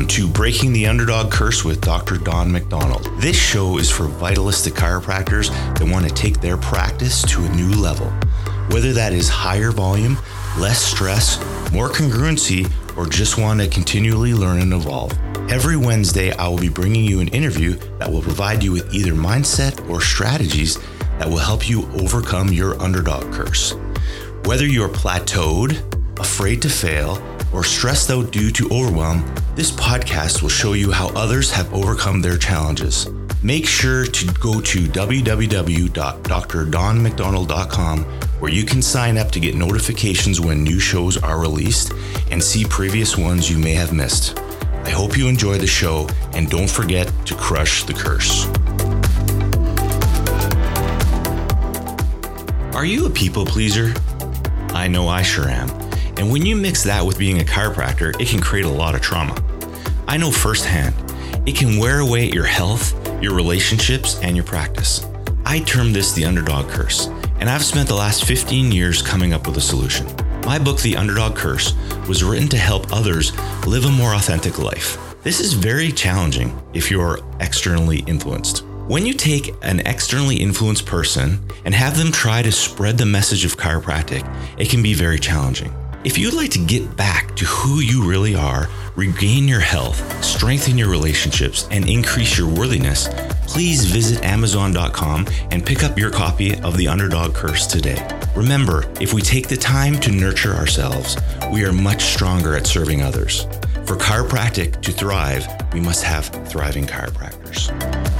to Breaking the Underdog Curse with Dr. Don McDonald. This show is for vitalistic chiropractors that want to take their practice to a new level. Whether that is higher volume, less stress, more congruency, or just want to continually learn and evolve. Every Wednesday, I will be bringing you an interview that will provide you with either mindset or strategies that will help you overcome your underdog curse. Whether you're plateaued, afraid to fail, or stressed out due to overwhelm, this podcast will show you how others have overcome their challenges. Make sure to go to www.drdonmcdonald.com where you can sign up to get notifications when new shows are released and see previous ones you may have missed. I hope you enjoy the show and don't forget to crush the curse. Are you a people pleaser? I know I sure am. And when you mix that with being a chiropractor, it can create a lot of trauma. I know firsthand, it can wear away at your health, your relationships, and your practice. I term this the underdog curse, and I've spent the last 15 years coming up with a solution. My book, The Underdog Curse, was written to help others live a more authentic life. This is very challenging if you're externally influenced. When you take an externally influenced person and have them try to spread the message of chiropractic, it can be very challenging. If you'd like to get back to who you really are, regain your health, strengthen your relationships, and increase your worthiness, please visit Amazon.com and pick up your copy of The Underdog Curse today. Remember, if we take the time to nurture ourselves, we are much stronger at serving others. For chiropractic to thrive, we must have thriving chiropractors.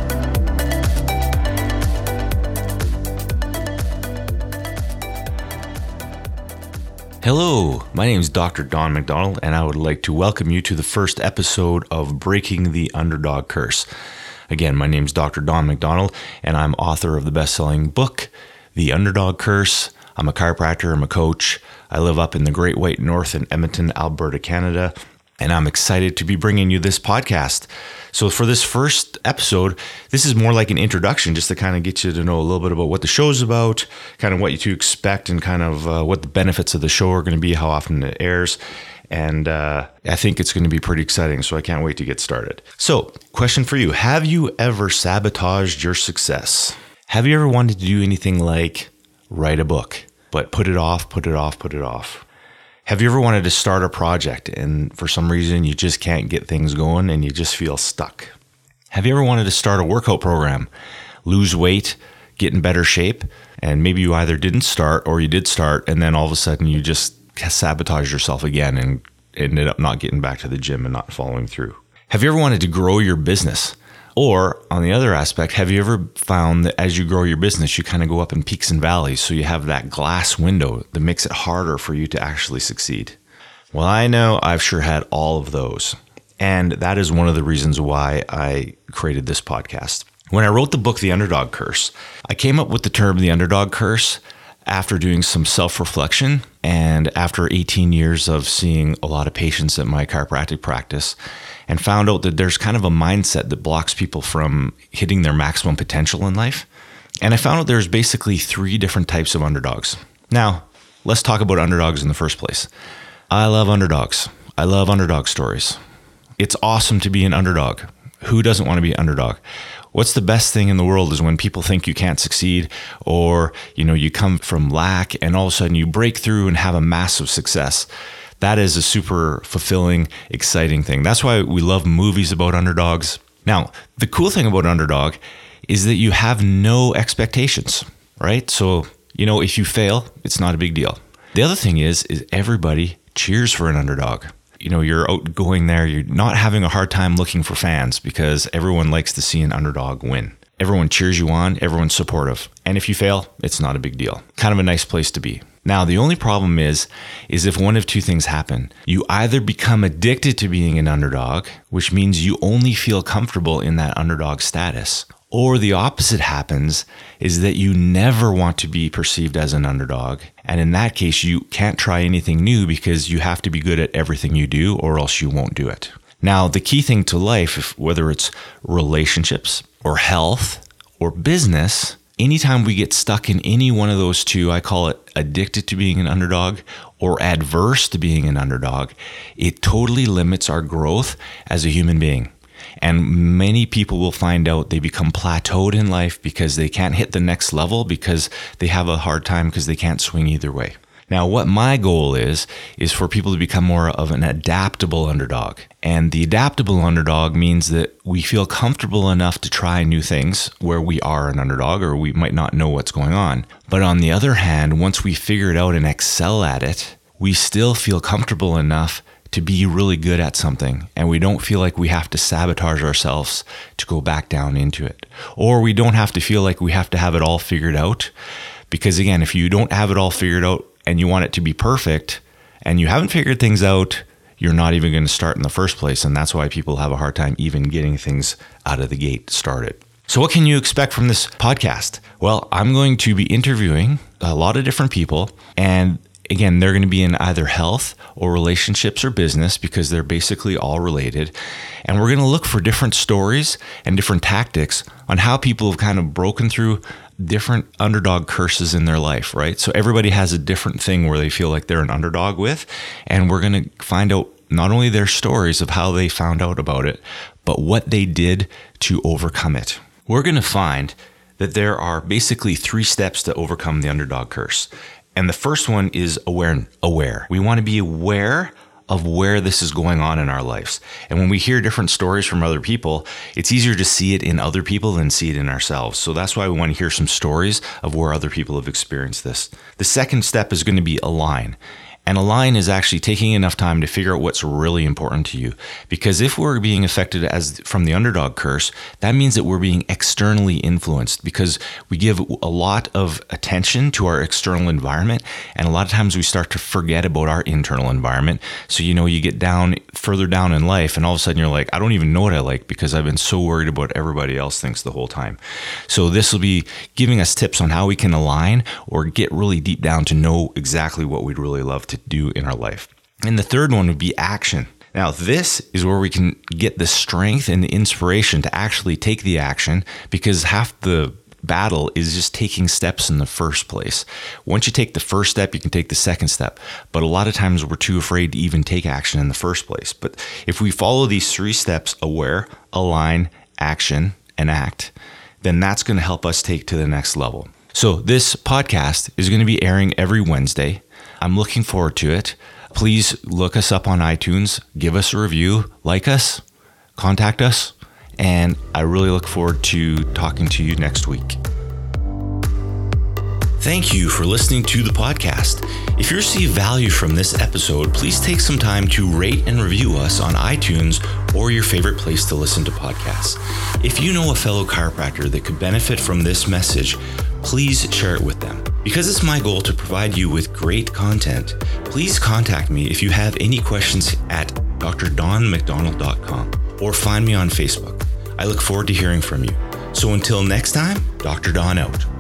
Hello, my name is Dr. Don McDonald, and I would like to welcome you to the first episode of Breaking the Underdog Curse. Again, my name is Dr. Don McDonald, and I'm author of the best-selling book, The Underdog Curse. I'm a chiropractor, I'm a coach. I live up in the Great White North in Edmonton, Alberta, Canada, and I'm excited to be bringing you this podcast. So for this first episode, this is more like an introduction just to kind of get you to know a little bit about what the show's about, kind of what you to expect, and kind of what the benefits of the show are going to be, how often it airs. And I think it's going to be pretty exciting, so I can't wait to get started. So, question for you. Have you ever sabotaged your success? Have you ever wanted to do anything like write a book, but put it off? Have you ever wanted to start a project and for some reason you just can't get things going and you just feel stuck? Have you ever wanted to start a workout program, lose weight, get in better shape, and maybe you either didn't start or you did start and then all of a sudden you just sabotaged yourself again and ended up not getting back to the gym and not following through? Have you ever wanted to grow your business? Or on the other aspect, have you ever found that as you grow your business, you kind of go up in peaks and valleys, so you have that glass window that makes it harder for you to actually succeed? Well, I know I've sure had all of those. And that is one of the reasons why I created this podcast. When I wrote the book, The Underdog Curse, I came up with the term The Underdog Curse after doing some self-reflection and after 18 years of seeing a lot of patients at my chiropractic practice, and found out that there's kind of a mindset that blocks people from hitting their maximum potential in life. And I found out there's basically 3 different types of underdogs. Now, let's talk about underdogs in the first place. I love underdogs. I love underdog stories. It's awesome to be an underdog. Who doesn't want to be an underdog? What's the best thing in the world is when people think you can't succeed, or you come from lack and all of a sudden you break through and have a massive success. That is a super fulfilling, exciting thing. That's why we love movies about underdogs. Now, the cool thing about underdog is that you have no expectations, right? So, if you fail, it's not a big deal. The other thing is everybody cheers for an underdog. You're out going there, you're not having a hard time looking for fans because everyone likes to see an underdog win. Everyone cheers you on, everyone's supportive. And if you fail, it's not a big deal. Kind of a nice place to be. Now, the only problem is if one of 2 things happen. You either become addicted to being an underdog, which means you only feel comfortable in that underdog status, or the opposite happens is that you never want to be perceived as an underdog. And in that case, you can't try anything new because you have to be good at everything you do or else you won't do it. Now, the key thing to life, whether it's relationships or health or business, anytime we get stuck in any one of those 2, I call it addicted to being an underdog or adverse to being an underdog, it totally limits our growth as a human being. And many people will find out they become plateaued in life because they can't hit the next level because they have a hard time because they can't swing either way. Now, what my goal is for people to become more of an adaptable underdog. And the adaptable underdog means that we feel comfortable enough to try new things where we are an underdog or we might not know what's going on. But on the other hand, once we figure it out and excel at it, we still feel comfortable enough to be really good at something, and we don't feel like we have to sabotage ourselves to go back down into it. Or we don't have to feel like we have to have it all figured out. Because again, if you don't have it all figured out and you want it to be perfect and you haven't figured things out, you're not even going to start in the first place. And that's why people have a hard time even getting things out of the gate started. So what can you expect from this podcast? Well, I'm going to be interviewing a lot of different people, and again, they're going to be in either health or relationships or business because they're basically all related. And we're going to look for different stories and different tactics on how people have kind of broken through different underdog curses in their life, right? So everybody has a different thing where they feel like they're an underdog with. And we're going to find out not only their stories of how they found out about it, but what they did to overcome it. We're going to find that there are basically 3 steps to overcome the underdog curse. And the first one is aware. We want to be aware of where this is going on in our lives. And when we hear different stories from other people, it's easier to see it in other people than see it in ourselves. So that's why we want to hear some stories of where other people have experienced this. The second step is going to be align. And align is actually taking enough time to figure out what's really important to you. Because if we're being affected from the underdog curse, that means that we're being externally influenced because we give a lot of attention to our external environment. And a lot of times we start to forget about our internal environment. So, you get further down in life and all of a sudden you're like, I don't even know what I like because I've been so worried about what everybody else thinks the whole time. So this will be giving us tips on how we can align or get really deep down to know exactly what we'd really love to do in our life. And the third one would be action. Now, this is where we can get the strength and the inspiration to actually take the action, because half the battle is just taking steps in the first place. Once you take the first step, you can take the second step. But a lot of times we're too afraid to even take action in the first place. But if we follow these 3 steps, aware, align, action, and act, then that's going to help us take to the next level. So this podcast is going to be airing every Wednesday. I'm looking forward to it. Please look us up on iTunes, give us a review, like us, contact us, and I really look forward to talking to you next week. Thank you for listening to the podcast. If you receive value from this episode, please take some time to rate and review us on iTunes or your favorite place to listen to podcasts. If you know a fellow chiropractor that could benefit from this message, please share it with them. Because it's my goal to provide you with great content, please contact me if you have any questions at drdonmcdonald.com or find me on Facebook. I look forward to hearing from you. So until next time, Dr. Don out.